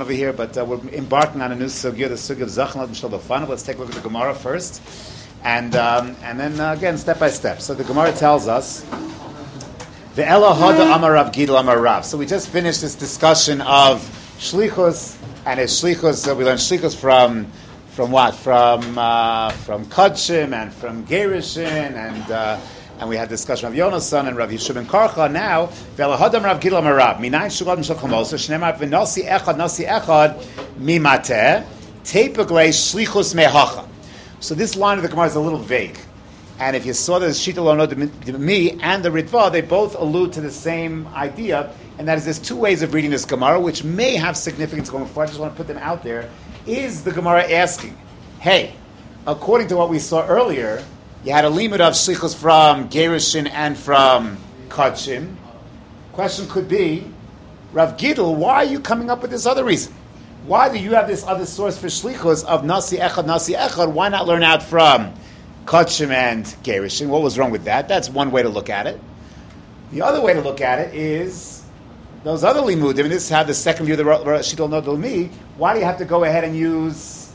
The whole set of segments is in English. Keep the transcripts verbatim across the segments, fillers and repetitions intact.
over here, but uh, we're embarking on a new sugya, the sugya of Zachanot Mishal B'fanav. Let's take a look at the Gemara first, and um, and then uh, again step by step. So the Gemara tells us the Ela Hada Amar Rav Gidl Amar Rav. So we just finished this discussion of shlichus and his shlichus. So we learned shlichus from from what? From uh, from Kodshim and from Gerishin and. Uh, And we had discussion of Yonasan and Rav Yishub and Karcha. Now, Velahadam Rav Gidl Amarav, Minayin Shugad Mishal Chamosa, Shnemar V'Nasi Echad Nasi Echad Mimateh Tepaglei Shlichus Mehacha. So this line of the Gemara is a little vague, and if you saw the Shita Lono me and the Ritva, they both allude to the same idea, and that is there's two ways of reading this Gemara, which may have significance going forward. I just want to put them out there. Is the Gemara asking, hey, according to what we saw earlier, you had a limit of shlichus from Gerishin and from Kodshim. Question could be, Rav Gidl, why are you coming up with this other reason? Why do you have this other source for shlichus of Nasi Echad, Nasi Echad? Why not learn out from Kodshim and Gerishin? What was wrong with that? That's one way to look at it. The other way to look at it is, those other limudim, and this is how the second view of the Shitol Nodal Me, why do you have to go ahead and use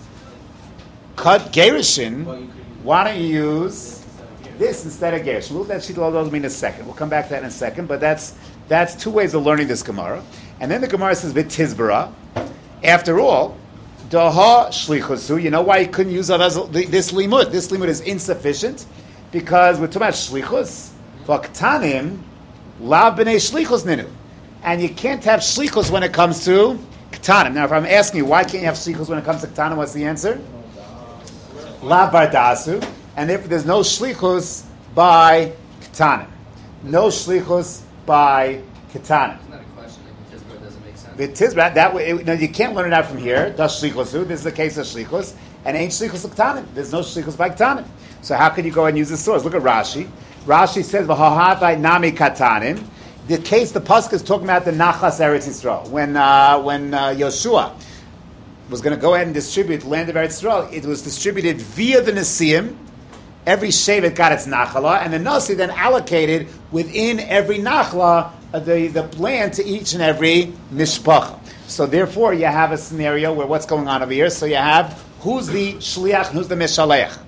Gerishin? Why don't you use this instead of Gersh? We'll let Shitol Nodal Me in a second. We'll come back to that in a second, but that's that's two ways of learning this Gemara. And then the Gemara says, V'tizbara. After all, Daha Shlichusu, you know why you couldn't use this limud? This limud is insufficient because we're talking about Shlichus. V'ktanim, La b'nei Shlichus ninu. And you can't have Shlichus when it comes to Ktanim. Now, if I'm asking you, why can't you have Shlichus when it comes to Ktanim, what's the answer? La bardasu, and therefore there's no shlichus by ketanim. No shlichus by ketanim. It's not a question. Like, the Tizbra doesn't make sense. The Tizbra, that way, it, no, you can't learn it out from here. Das shlichusu. This is the case of shlichus, and ain't shlichus of ketanim. There's no shlichus by ketanim. So how can you go and use this source? Look at Rashi. Rashi says v'hahatai nami katanim. The case, the pasuk is talking about the Nachas Eretz Yisrael when uh, when uh, Yoshua was going to go ahead and distribute the land of Eretz Yisrael. It was distributed via the Nesiim. Every Shevet got its Nachala, and the Nasi then allocated within every Nachla uh, the, the land to each and every Mishpacha. So therefore, you have a scenario where what's going on over here? So you have, who's the Shliach and who's the Mishalech?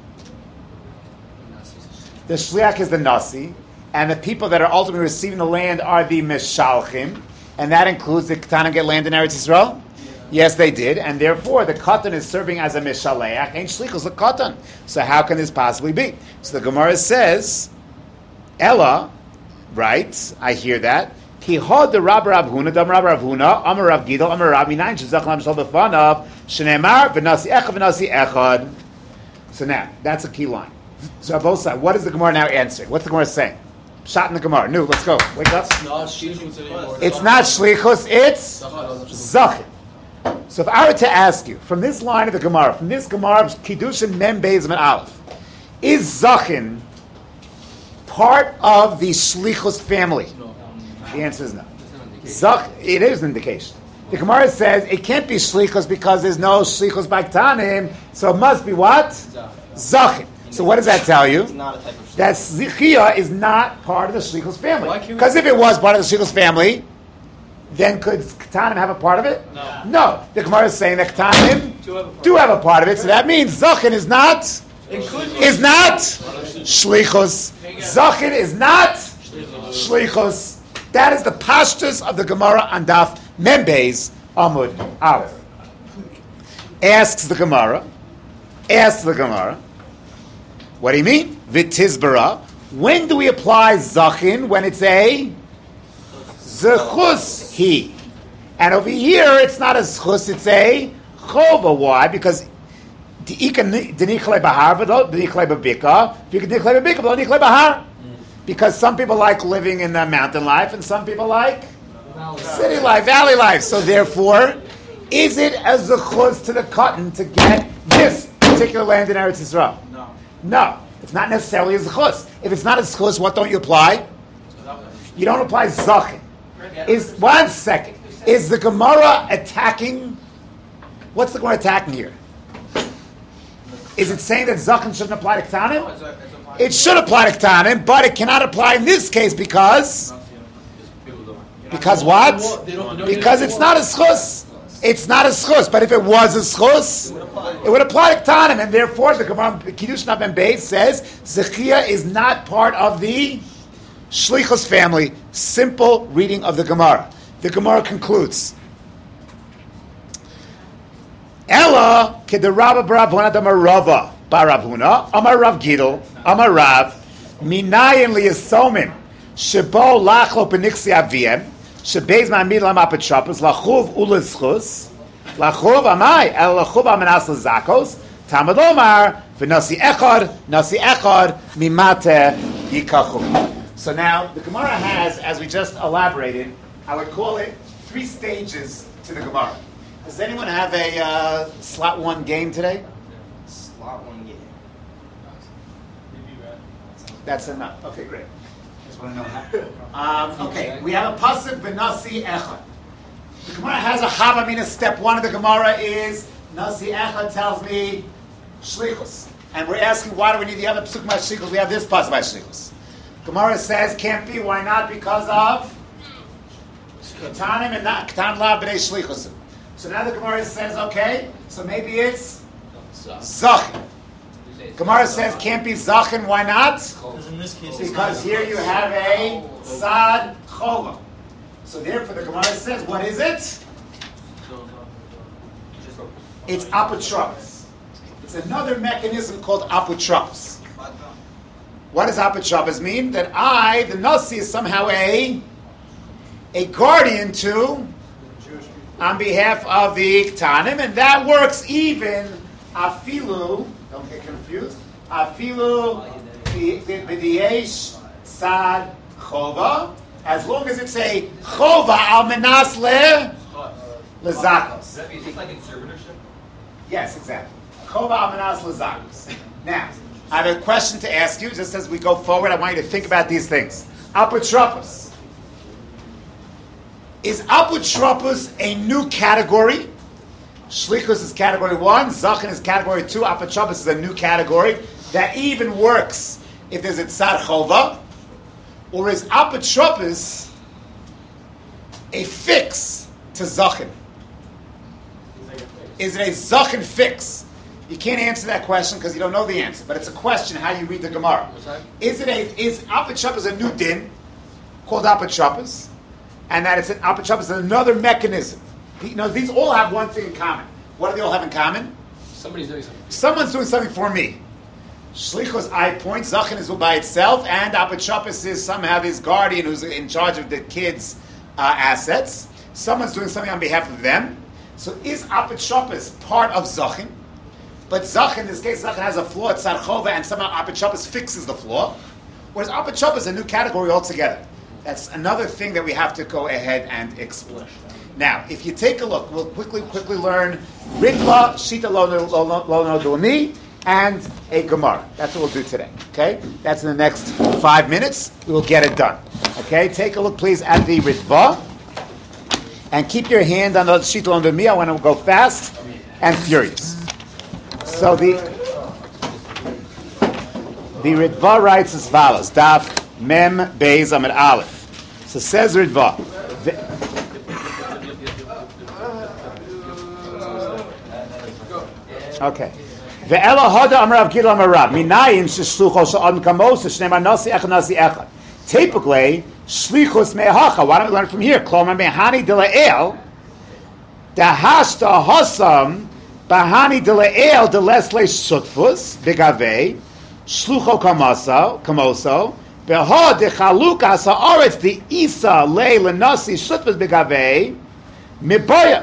The Shliach is the Nasi, and the people that are ultimately receiving the land are the Mishalchim, and that includes the Ketanim get land in Eretz Yisrael? Yes, they did, and therefore the katan is serving as a mishaleach, and shlichus the katan. So how can this possibly be? So the Gemara says, Ella, right? I hear that. Ki hod the Rab Rav Huna, dam Rab Rav Huna, Amar Rav Gidl, Amar Rav Minayin shezach lam shal b'fanav, shneimar v'nasi echad v'nasi echad. So now that's a key line. So on both sides, what is the Gemara now answering? What's the Gemara saying? Shot in the Gemara. No, let's go. Wake up. It's not shlichus. It's zachin. So if I were to ask you, from this line of the Gemara, from this Gemara, Kiddushin Mem Beis and Aleph, is Zachin part of the Shlichus family? The answer is no. Zach, it is an indication. The Gemara says it can't be Shlichus because there's no Shlichus by Ktanim, so it must be what? Zachin. So what does that tell you? That Zichia is not part of the Shlichus family. Because if it was part of the Shlichus family, then could Ketanim have a part of it? No. No. The Gemara is saying that Ketanim do have a part, do have a part of it, so that means Zachin is not is not Shlichus. Zachin is not Shlichus. That is the pashtus of the Gemara on Daf Membeis Amud Aleph. Asks the Gemara, asks the Gemara, what do you mean? V'tizbara. When do we apply Zachin? When it's a Zechus he. And over here, it's not a Zechus, it's a Chova. Why? Because because some people like living in the mountain life and some people like city life, valley life. So therefore, is it a Zechus to the cotton to get this particular land in Eretz Yisrael? No. No. It's not necessarily a Zechus. If it's not a Zechus, what don't you apply? You don't apply Zachin. Is one second. Is the Gemara attacking? What's the Gemara attacking here? Is it saying that Zachin shouldn't apply to Ketanim? It should apply to Ketanim, but it cannot apply in this case because because what? Because it's not a schus. It's not a schus, but if it was a schus, it would apply to Ktanim, and therefore the Gemara Kiddush Naben Beis says Zechia is not part of the Shlichus family. Simple reading of the Gemara. The Gemara concludes. Ella kedarabba baravuna damarava baravuna amar Rav Gidol amar Rav minayin liyasomin shebo lachlo benixi aviem shebeiz ma'amid lam apetshapos lachuv uleschus lachuv amai el lachuv amenas lezakos tamad omar v'nasi echad nasi echad mimate yikachu. So now the Gemara has, as we just elaborated, I would call it three stages to the Gemara. Does anyone have a uh, slot one game today? Slot one game. That's enough. Okay, great. Just want to know how. Um, okay, we have a pasuk b'nasi echad. The Gemara has a havamina. Step one of the Gemara is nasi echad tells me shlichus, and we're asking why do we need the other pasuk by shlichus? We have this pasuk by shlichus. Gemara says can't be. Why not? Because of ketanim and not ketan la b'nei shlichusim. So now the Gemara says, okay, so maybe it's Zachin. Gemara says can't be Zachin, why not? Because here you have a Sad Chova. So therefore the Gemara says, what is it? It's apotropos. It's another mechanism called apotropos. What does apotropos mean? That I, the Nasi, is somehow a, a guardian to on behalf of the Ktanim, and that works even afilu, don't get confused, afilu b'diyesh sad chova, as long as it's a chova al menas le lezakos. Does that mean it's like conservatorship? Yes, exactly. Chova al menas lezakos. Now, I have a question to ask you, just as we go forward, I want you to think about these things. Apotropos. Is apotropos a new category? Shlichus is category one, Zachin is category two, apotropos is a new category that even works if there's a tzar chova. Or is apotropos a fix to Zachin? Is it a Zachin fix? You can't answer that question because you don't know the answer, but it's a question how you read the Gemara. Is it a, is apotropos a new din called apotropos? And that it's an apotropos is another mechanism. You know, these all have one thing in common. What do they all have in common? Somebody's doing something. Someone's doing something for me. Shlichus I point, Zachin is by itself, and apotropos is somehow this guardian who's in charge of the kids' uh, assets. Someone's doing something on behalf of them. So is apotropos part of Zachin? But Zachin, in this case, Zachin has a flaw, it's Sarchova, and somehow apotropos fixes the flaw. Whereas apotropos is a new category altogether. That's another thing that we have to go ahead and explore. Now, if you take a look, we'll quickly, quickly learn Ritva, Shita Lono Duani, and a Gemara. That's what we'll do today. Okay? That's in the next five minutes. We will get it done. Okay? Take a look, please, at the Ritva. And keep your hand on the Shita Lono Duani. I want to go fast and furious. So the the Ritva writes as follows. Daf Mem Beis Amid Aleph. So says Ritva. Okay. Ve'ela hoda amar Rav Gidol amar Rav. Minayin sheshlucho she'adam kamos shneimar nasi echad nasi echad. Typically, shlichus me'ahacha. Why don't we learn from here? Klomar mehani dila'el dahashta hosam bahani dila'el delesle shutfus bigavei shlucho kamaso kamoso. Beha de chaluka sa'aretz the isa le lenasi shutfus bigavei miboya.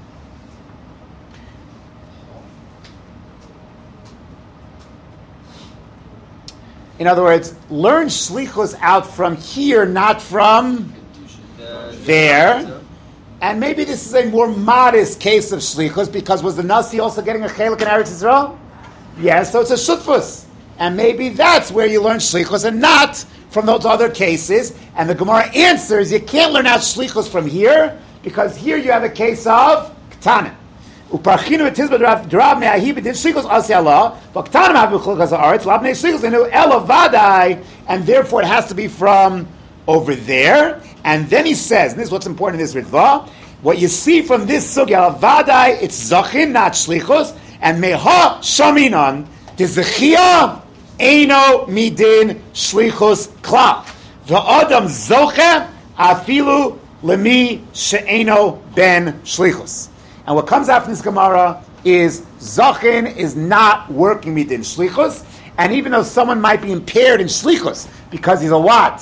In other words, learn shlichus out from here, not from there. And maybe this is a more modest case of shlichus, because was the Nasi also getting a chelik in Eretz Yisrael? Yes, so it's a shutfus. And maybe that's where you learn shlichus and not from those other cases. And the Gemara answers, you can't learn out shlichus from here, because here you have a case of ketanim. Uparchinu etizba d'Rav me'ahi b'din shlichus asi Allah, but ketanim have b'chilkas ha'aretz, labnei shlichus enu elo vadai, and therefore it has to be from over there. And then he says, and this is what's important in this Ritva, what you see from this sugya, vadai, it's zachin, not shlichus, and meha shaminan, the zechia, eino midin shlichus klal. The adam zoche, afilu lemi she'eno ben shlichus. And what comes out from this Gemara is zachin is not working midin shlichus, and even though someone might be impaired in shlichus because he's a what?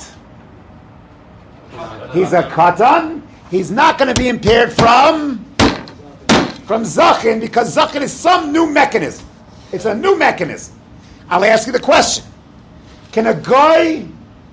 He's a katan. He's not going to be impaired from from zachin because zachin is some new mechanism. It's a new mechanism. I'll ask you the question: can a guy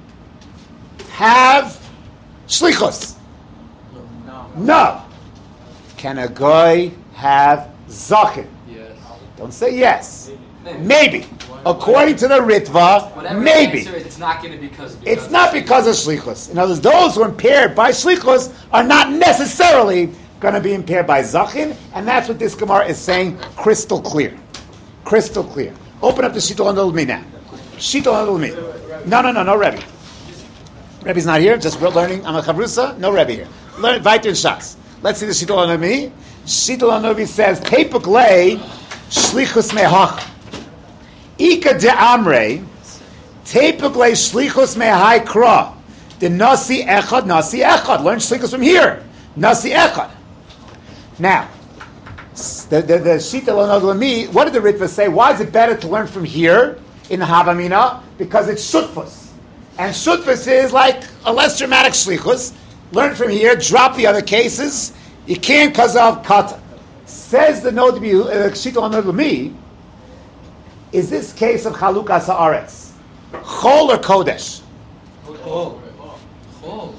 have shlichus? No. No. Can a guy have zachin? Yes. Don't say yes. Maybe. Maybe. According to the Ritva, Whatever maybe. the answer is, it's not going to be because, because It's not because of shlichus. In other words, those who are impaired by shlichus are not necessarily going to be impaired by zachin, and that's what this Gemara is saying crystal clear. Crystal clear. Open up the Shittul HaNolmi now. Shittul HaNolmi. No, no, no, no Rebbe. Rebbe's not here, just we're learning. I'm a chavrusa, no Rebbe here. Learn Vaiter and Shas. Let's see the Shittul HaNolmi. Shittul HaNolmi says, Pepuk lei shlichus mehach. Ika de amre, Tepuk lei shlichus mehai kra. The nasi echad, nasi echad. Learn shlichus from here. Nasi echad. Now, the the, the Shittul HaNolmi, what did the Ritva say? Why is it better to learn from here in the Havamina? Because it's shutfus. And shutfus is like a less dramatic shlichus. Learn from here, drop the other cases. You can't because of kata. Says the Nod Shittul HaNolmi, is this case of Chalukas Haaretz Chol or Kodesh? Chol. Chol.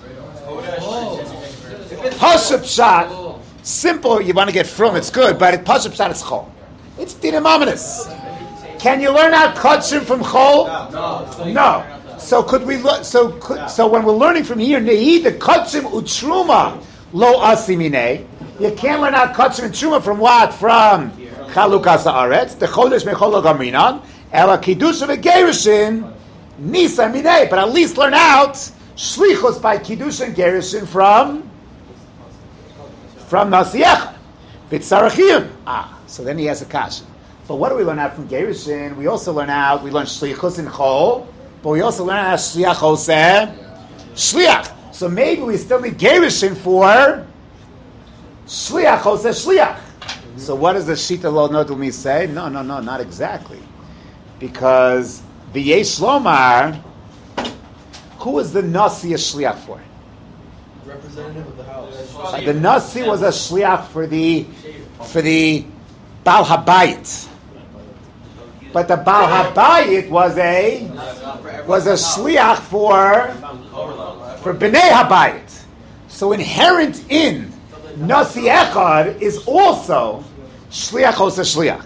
Pashup Pshat, simple, you want to get from, it's good, but it Pashup Pshat is Chol. It's Dinam Ominous. Can you learn out Kachim from Chol? No. No. So could we look, so could, so when we're learning from here, Nehi, the Kachim Utruma Lo Asimine, you can't learn out Kachim and Truma from what? From Chalukas Haaretz, the Chodesh Mechol Gaminan, Ela Kiddush V'Gerushin, Nisa Minei, but at least learn out Shlichus by Kiddush and Gerushin from from Nasiach, B'Tzarachim. Ah, so then he has a kasha. But what do we learn out from Gerushin? We also learn out, we learn Shlichus in Chol, but we also learn out Shliach Hoseh, Shliach. So maybe we still need Gerushin for Shliach Hoseh Shliach. So what does the Shittul HaNolmi say? No, no, no, not exactly. Because the Yesh Lomar, who is the Nasi a Shliach for? Representative of the house. Uh, the Nasi was a Shliach for the for the Baal Habayit. But the Baal Habayit was a was a Shliach for for Bnei Habayit. So inherent in Nasi Echad is also Shliach Hoseh Shliach.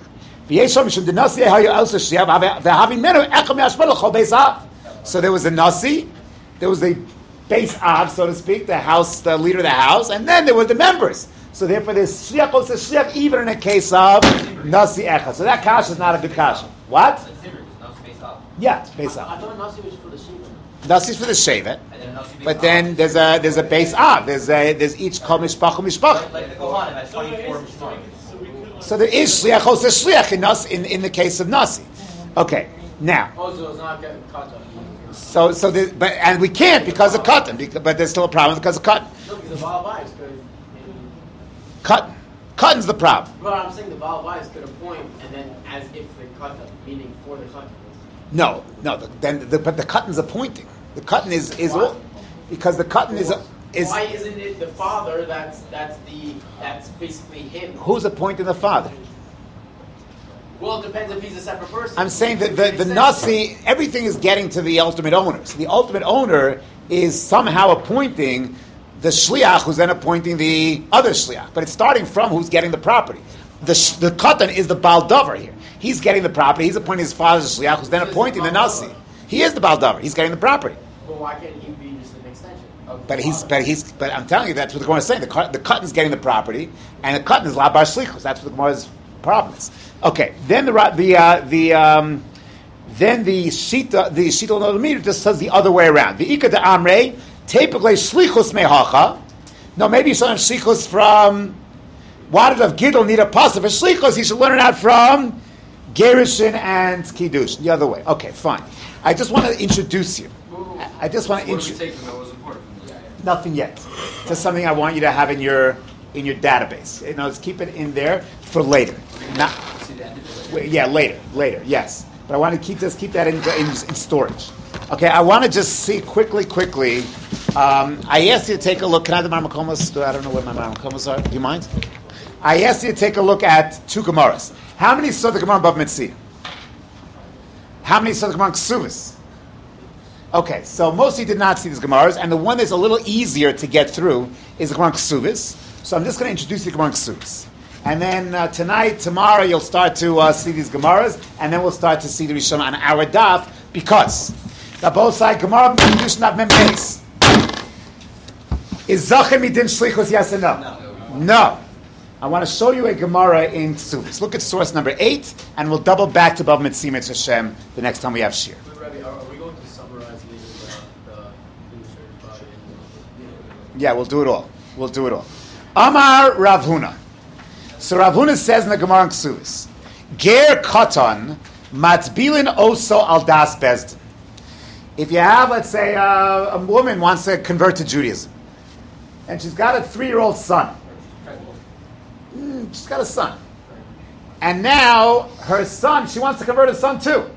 So there was a Nasi, there was a base Av, so to speak, the house, the leader of the house, and then there were the members. So therefore there's Shliach Hoseh Shliach even in a case of Nasi Echad. So that kasha is not a good kasha. What? Yeah, it's base Av. I thought Nasi was for the Shiva. Nasi is for the Shevet. But then there's a there's a base Av. There's a there's each kol mishpacha mishpacha. Like the Kohanim has twenty-four mishpacha. So there is shliach hoseh shliach in Nasi in, in the case of Nasi. Okay, now. Also, it's not getting kata. So so there, but and we can't because of cotton. Because, but there's still a problem because of cotton. No, because the Baal Bayis could. Cotton, cotton's the problem. But I'm saying the Baal Bayis could appoint, and then as if the kata, meaning for the kata. No, no. The, then the, but the cotton's appointing. The cotton is is all, because the cotton is is. Why isn't it the father? That's that's the that's basically him. Who's appointing the father? Well, it depends if he's a separate person. I'm saying that the, the Nasi, everything is getting to the ultimate owner. So the ultimate owner is somehow appointing the shliach, who's then appointing the other shliach. But it's starting from who's getting the property. The the katan is the Baal Davar here. He's getting the property. He's appointing his father's shliach, who's then appointing the Nasi. He is the Baal Davar. He's getting the property. Well, why can't he be just an extension? Of But the he's, father? but he's, but I'm telling you, that's what the Gemara is saying. The cut- the cotton's getting the property, and the cotton is labar shlichus. That's what the Gemara's problem is. Okay, then the ra- the uh, the um, then the shita the Shittul HaNolmi just says the other way around. The ikad amrei tepukle shlichus mehacha No, maybe you should learn shlichus from. Why did Rav Gidl need a pasuk for shlichus? He should learn it out from Gerushin and Kiddush, the other way. Okay, fine. I just want to introduce you. I just want to introduce. Nothing yet. Just something I want you to have in your in your database. You know, just keep it in there for later. Not, wait, yeah, later, later. Yes, but I want to keep just keep that in, in, in storage. Okay, I want to just see quickly, quickly. Um, I asked you to take a look. Can I have the Marmakomos? I don't know where my Marmakomos are. Do you mind? I asked you to take a look at two Gemaras. How many saw the Gemara above Mitzvah? How many saw the Gemara Ksuvas? Okay, so most of you did not see these Gemaras, and the one that's a little easier to get through is the Gemara Ksuvas. So I'm just going to introduce you to Gemara Ksuvas. And then uh, tonight, tomorrow, you'll start to uh, see these Gemaras, and then we'll start to see the Rishon on our daf, because the both side Gemara Kedushin Daf Mem Beis. Is Zachem Midin Shlichus, yes or no? No. No. I want to show you a Gemara in Ksuvas. Look at source number eight, and we'll double back to Bav Mitzvah Hashem the next time we have Shir. Rabbi, are, are we going to summarize later the, the things Yeah, we'll do it all. We'll do it all. Amar Rav Huna. So Rav Huna says in the Gemara in Ksuvas, Ger Katan Matbilin Oso Al Das Bezdin. If you have, let's say, uh, a woman wants to convert to Judaism, and she's got a three-year-old son. Mm, she's got a son. And now her son, she wants to convert her son too.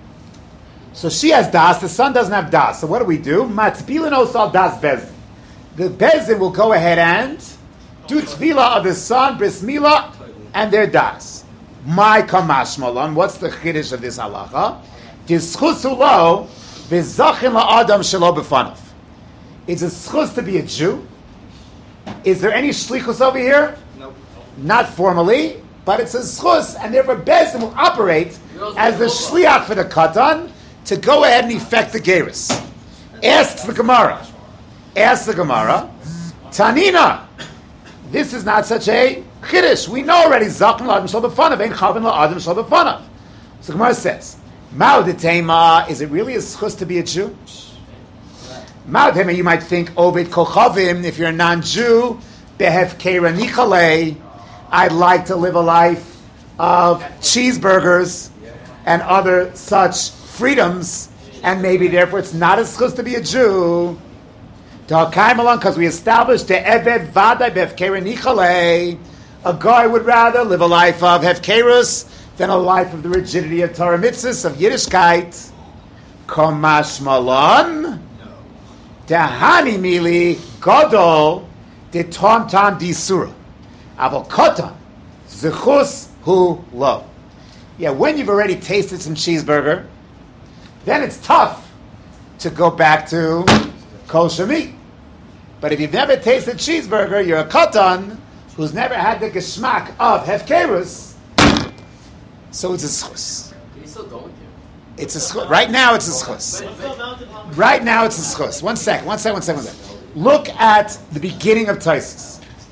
So she has das, the son doesn't have das. So what do we do? Matzbilin osal das bezdin. The bezdin will go ahead and do tefillah of his son, bris milah, and their das. My kamash malon. What's the chiddush of this halacha? Dischusu lo v'zachin la'adam shelo b'fanav. It's a schus to be a Jew. Is there any shlichus over here? Nope. Not formally, but it's a schus, and therefore bezdin will operate as the shliach for the katan to go ahead and effect the gerus. Asks the Gemara. Asks the Gemara. Tanina. This is not such a chiddush. We know already. Zachin la'adam shel b'fanav. Ein chavin la'adam shel b'fanav. So the Gemara says, Mao detema. Is it really a schus to be a Jew? Mao detema. You might think Ovid kochavim. If you're a non-Jew, behefkera nichale. I'd like to live a life of cheeseburgers and other such freedoms, and maybe therefore it's not as schus to be a Jew. Because we established the Eved Vadai Befkera Nichale, a guy would rather live a life of Hefkerus than a life of the rigidity of Torah mitzvahs, of Yiddishkeit. Komash Malon, Dahani Mili, Godol, De Tom Tom Di Surah. Avokotan, Zechus Hu Lo. Yeah, when you've already tasted some cheeseburger, then it's tough to go back to kosher meat. But if you've never tasted cheeseburger, you're a katan who's never had the geschmack of hefkerus. So it's a schus. Can you still go with you? It's a schus. Right now, it's a schus. Right now, it's a schus. One second, one second, one second, one second. Look at the beginning of Taisus.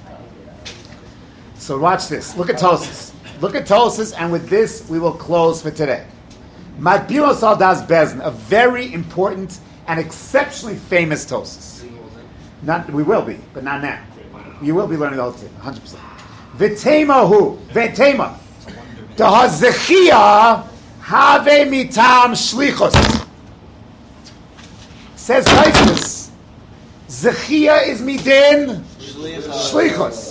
So watch this. Look at Tosas. Look at Tosas, and with this, we will close for today. Matbilos al das bezn, a very important and exceptionally famous Tosas. Not, we will be, but not now. You will be learning the whole thing, one hundred percent. V'tema hu, v'tema. Dehazechia have mitam shlichos. Says Taisus, Zechia is midin shlichos.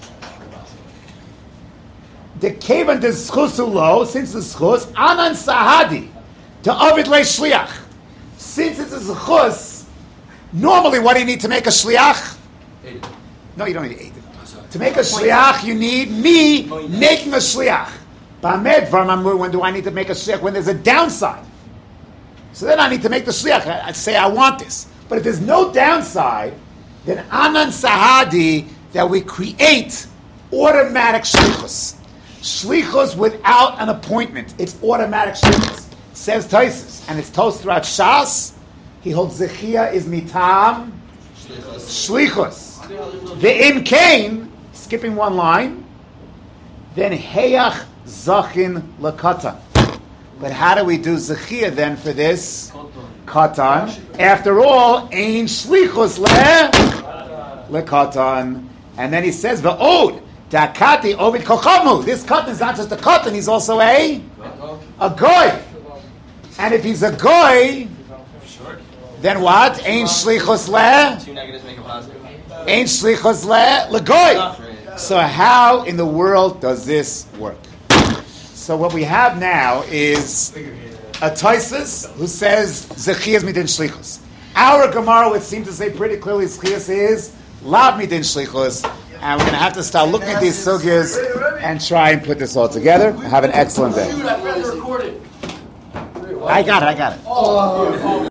The kevan de schusu lo, since the schus, anan sahadi, to avid le shliach. Since it's a schus, normally what do you need to make a shliach? No, you don't need eight. To make a shliach, you need me making a shliach. When do I need to make a shliach? When there's a downside. So then I need to make the shliach. I say I want this. But if there's no downside, then anan sahadi, that we create automatic shlichus. Shlichus without an appointment. It's automatic shlichus. Says Taisus, and it's toast throughout Shas. He holds Zechia is mitam shlichus. The im kain, skipping one line, then heyach zachin lakatan. But how do we do Zechia then for this katan? After all, ein shlichus le lekatan. And then he says, "V'od dakati ovid kochamu." This katan is not just a katan; he's also a a goy. And if he's a goy, then what? Ain't shlichus le? Two negatives make a positive. Ain't shlichus le legoy. So how in the world does this work? So what we have now is a Tosfos who says Zechias midin shlichus. Our Gemara would seem to say pretty clearly Zechias is lav midin shlichus, and we're going to have to start looking at these sugyas and try and put this all together. Have an excellent day. Shoot, I read the recording. I got it. I got it. Oh.